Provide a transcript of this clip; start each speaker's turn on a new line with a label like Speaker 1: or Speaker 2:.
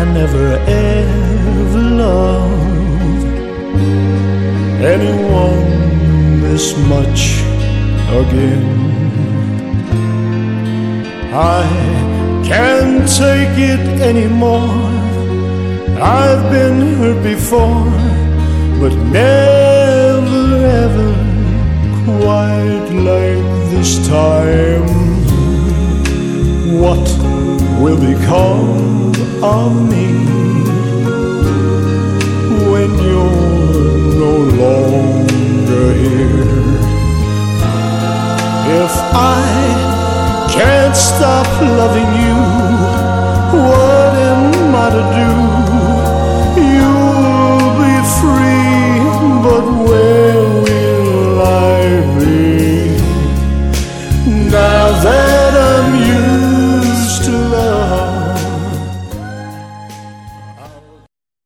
Speaker 1: never ever loved anyone this much again. I can't take it anymore. I've been hurt before, but never ever quite like this time. What will become of me when you're no longer here? If I can't stop loving you, what am I to do?